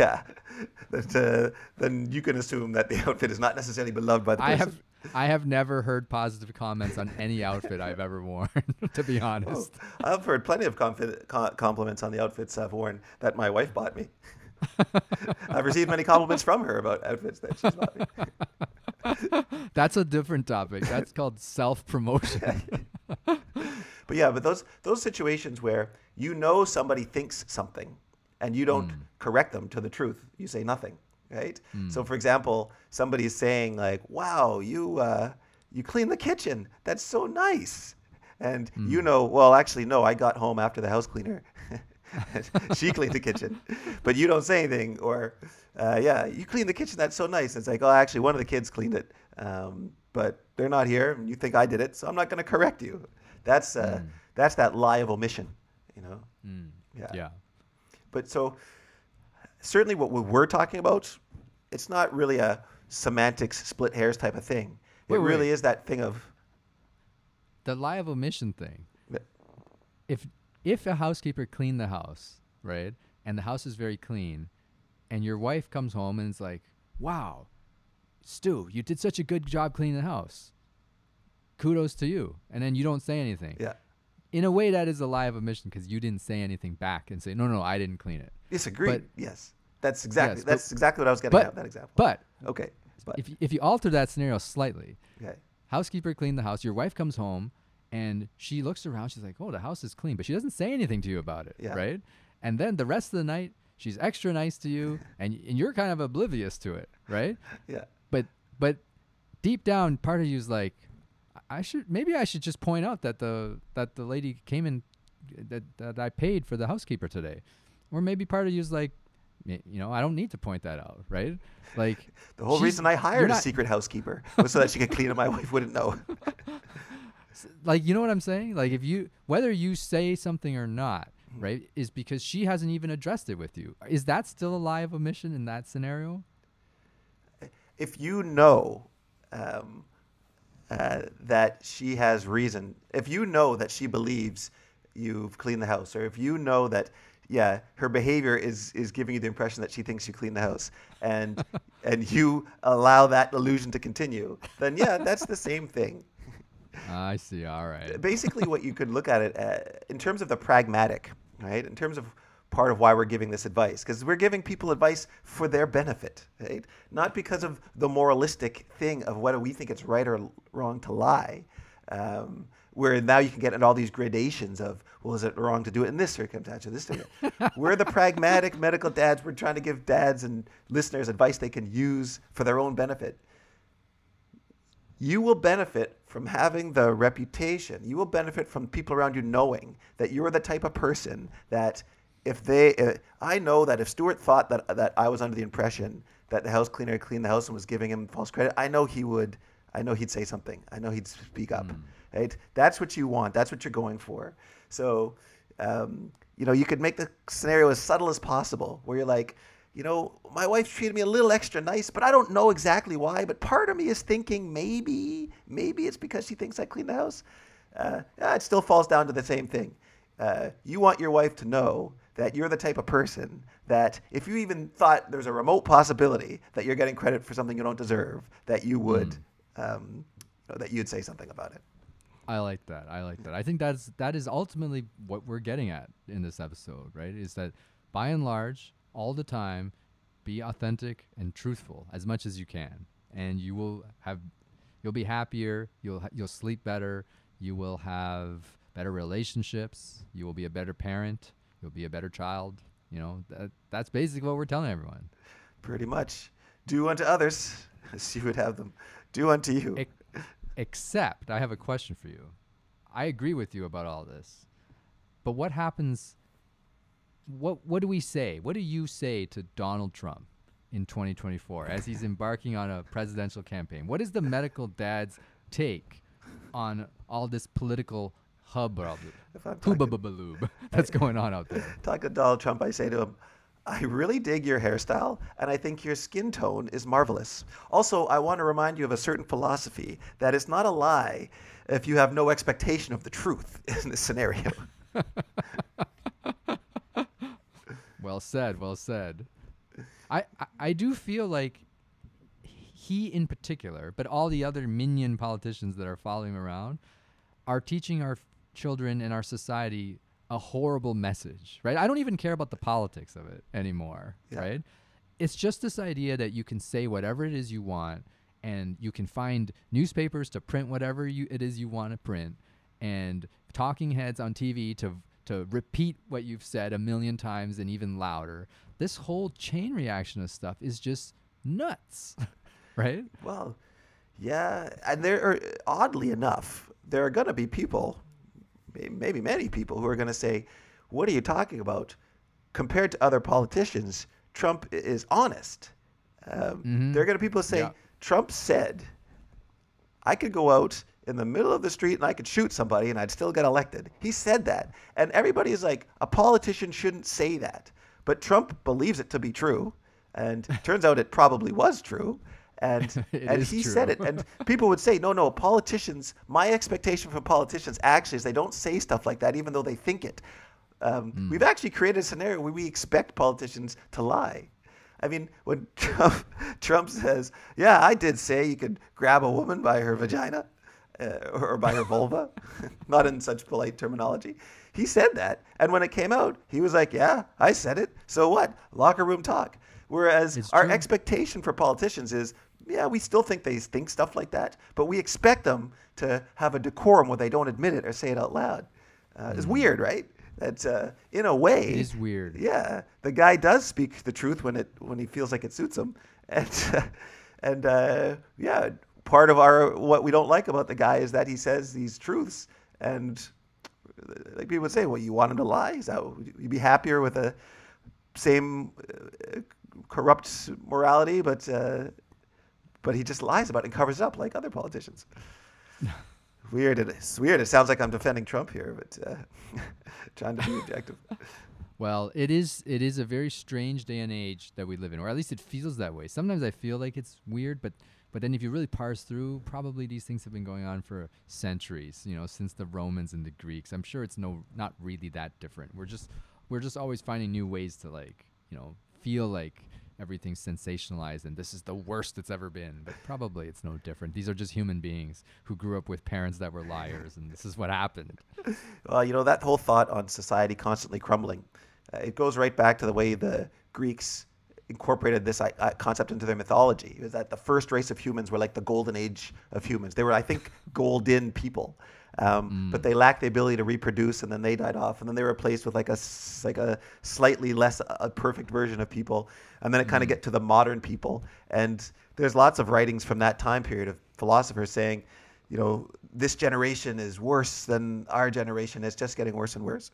Speaker 1: then you can assume that the outfit is not necessarily beloved by the person.
Speaker 3: I have never heard positive comments on any outfit I've ever worn, to be honest.
Speaker 1: Well, I've heard plenty of compliments on the outfits I've worn that my wife bought me. I've received many compliments from her about outfits that she's bought me.
Speaker 3: That's a different topic. That's called self-promotion.
Speaker 1: But those situations where somebody thinks something and you don't correct them to the truth, you say nothing, right? So for example, somebody's saying like, wow, you clean the kitchen. That's so nice. And well, actually, no, I got home after the house cleaner. She cleaned the kitchen, but you don't say anything. Or, you cleaned the kitchen. That's so nice. It's like, oh, actually, one of the kids cleaned it, but they're not here, and you think I did it, so I'm not going to correct you. That's that lie of omission, Yeah. But so certainly what we're talking about, it's not really a semantics split hairs type of thing. It really is that thing of
Speaker 3: the lie of omission thing. If a housekeeper cleaned the house, right, and the house is very clean, and your wife comes home and is like, wow, Stu, you did such a good job cleaning the house. Kudos to you. And then you don't say anything.
Speaker 1: Yeah.
Speaker 3: In a way, that is a lie of omission because you didn't say anything back and say, no, I didn't clean it.
Speaker 1: Disagree. Yes. That's exactly what I was getting at, that example.
Speaker 3: But
Speaker 1: okay. But
Speaker 3: if you alter that scenario slightly,
Speaker 1: okay.
Speaker 3: Housekeeper cleaned the house, your wife comes home, and she looks around, she's like, oh, the house is clean, but she doesn't say anything to you about it, right? And then the rest of the night, she's extra nice to you, and you're kind of oblivious to it, right?
Speaker 1: Yeah.
Speaker 3: But deep down, part of you is like, maybe I should just point out that the lady came in, that I paid for the housekeeper today. Or maybe part of you is like, I don't need to point that out, right? Like
Speaker 1: the whole reason I hired a secret housekeeper was so that she could clean it, my wife wouldn't know.
Speaker 3: Like, you know what I'm saying? Like whether you say something or not, right, is because she hasn't even addressed it with you. Is that still a lie of omission in that scenario?
Speaker 1: If you know that she has reason, if you know that she believes you've cleaned the house, or if you know that yeah, her behavior is giving you the impression that she thinks you clean the house, and you allow that illusion to continue, then yeah, that's the same thing.
Speaker 3: I see. All right.
Speaker 1: Basically, what you could look at it in terms of the pragmatic, right? In terms of part of why we're giving this advice, because we're giving people advice for their benefit, right? Not because of the moralistic thing of whether we think it's right or wrong to lie. Where now you can get into all these gradations of, well, is it wrong to do it in this circumstance or this circumstance? We're the pragmatic medical dads. We're trying to give dads and listeners advice they can use for their own benefit. You will benefit from having the reputation. You will benefit from people around you knowing that you're the type of person that I know that if Stuart thought that I was under the impression that the house cleaner cleaned the house and was giving him false credit, I know he'd say something. I know he'd speak up. Right? That's what you want. That's what you're going for. So, you could make the scenario as subtle as possible, where you're like, my wife treated me a little extra nice, but I don't know exactly why. But part of me is thinking maybe it's because she thinks I clean the house. It still falls down to the same thing. You want your wife to know that you're the type of person that if you even thought there's a remote possibility that you're getting credit for something you don't deserve, that you would, that you'd say something about it.
Speaker 3: I like that. I think that is ultimately what we're getting at in this episode, right? Is that by and large, all the time, be authentic and truthful as much as you can, and you'll be happier. You'll sleep better. You will have better relationships. You will be a better parent. You'll be a better child. That's basically what we're telling everyone.
Speaker 1: Pretty much. Do unto others as you would have them do unto you.
Speaker 3: Except, I have a question for you. I agree with you about all this, but what happens? What do we say? What do you say to Donald Trump in 2024 as he's embarking on a presidential campaign? What is the medical dad's take on all this political hubbub that's going on out there?
Speaker 1: Talking to Donald Trump, I say to him, I really dig your hairstyle, and I think your skin tone is marvelous. Also, I want to remind you of a certain philosophy that it's not a lie if you have no expectation of the truth in this scenario.
Speaker 3: Well said. I do feel like he in particular, but all the other minion politicians that are following around, are teaching our children and our society a horrible message, right? I don't even care about the politics of it anymore, right? It's just this idea that you can say whatever it is you want, and you can find newspapers to print whatever it is you want to print, and talking heads on TV to repeat what you've said a million times and even louder. This whole chain reaction of stuff is just nuts, right?
Speaker 1: Well, yeah, and oddly enough, there are going to be people, maybe many people, who are going to say, what are you talking about? Compared to other politicians, Trump is honest. There are going to be people say, Trump said, I could go out in the middle of the street and I could shoot somebody and I'd still get elected. He said that. And everybody is like, a politician shouldn't say that. But Trump believes it to be true. And turns out it probably was true. And he said it. And people would say, no, politicians, my expectation from politicians actually is they don't say stuff like that, even though they think it. We've actually created a scenario where we expect politicians to lie. I mean, when Trump says, yeah, I did say you could grab a woman by her vagina or by her vulva, not in such polite terminology. He said that. And when it came out, he was like, yeah, I said it. So what? Locker room talk. Whereas our expectation for politicians is, yeah, we still think they think stuff like that, but we expect them to have a decorum where they don't admit it or say it out loud. It's weird, right? That in a way,
Speaker 3: it is weird.
Speaker 1: Yeah, the guy does speak the truth when he feels like it suits him, and part of what we don't like about the guy is that he says these truths, and like people would say, well, you want him to lie? Is that you'd be happier with a same corrupt morality, but he just lies about it and covers it up like other politicians. Weird. It's weird. It sounds like I'm defending Trump here, but trying to be objective.
Speaker 3: Well, it is a very strange day and age that we live in, or at least it feels that way. Sometimes I feel like it's weird, but then if you really parse through, probably these things have been going on for centuries, since the Romans and the Greeks. I'm sure it's not really that different. We're just we're just always finding new ways to feel like everything's sensationalized and this is the worst it's ever been. But probably it's no different. These are just human beings who grew up with parents that were liars, and this is what happened.
Speaker 1: Well, that whole thought on society constantly crumbling, it goes right back to the way the Greeks incorporated this concept into their mythology. It was that the first race of humans were like the golden age of humans. They were, I think, golden people. But they lacked the ability to reproduce, and then they died off, and then they were replaced with like a slightly less perfect version of people, and then it kind of get to the modern people. And there's lots of writings from that time period of philosophers saying, this generation is worse than our generation. It's just getting worse and worse.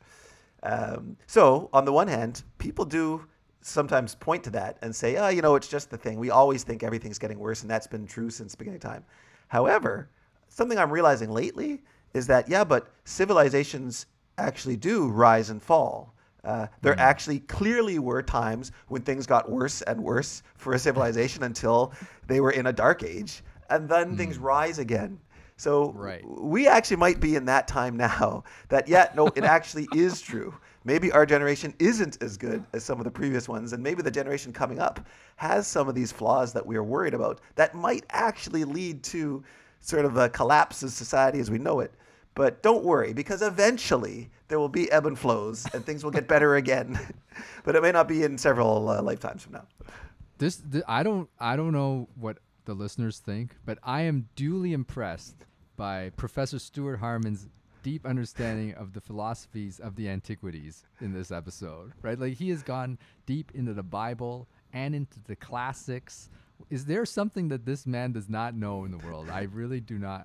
Speaker 1: So on the one hand, people do sometimes point to that and say, it's just the thing. We always think everything's getting worse, and that's been true since the beginning of time. However, something I'm realizing lately is that, but civilizations actually do rise and fall. There actually clearly were times when things got worse and worse for a civilization until they were in a dark age, and then things rise again. So we actually might be in that time now that, it actually is true. Maybe our generation isn't as good as some of the previous ones, and maybe the generation coming up has some of these flaws that we are worried about that might actually lead to sort of a collapse of society as we know it. But don't worry, because eventually there will be ebb and flows and things will get better again. But it may not be in several lifetimes from now.
Speaker 3: I don't know what the listeners think, but I am duly impressed by Professor Stuart Harmon's deep understanding of the philosophies of the antiquities in this episode, right? Like, he has gone deep into the Bible and into the classics. Is there something that this man does not know in the world? I really do not.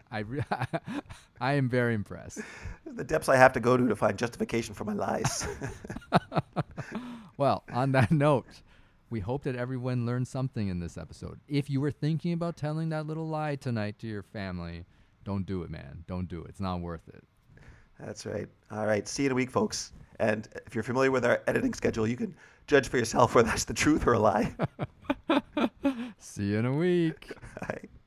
Speaker 3: I am very impressed.
Speaker 1: The depths I have to go to find justification for my lies.
Speaker 3: Well, on that note, we hope that everyone learned something in this episode. If you were thinking about telling that little lie tonight to your family, don't do it, man. Don't do it. It's not worth it.
Speaker 1: That's right. All right. See you in a week, folks. And if you're familiar with our editing schedule, you can judge for yourself whether that's the truth or a lie.
Speaker 3: See you in a week.
Speaker 1: Bye.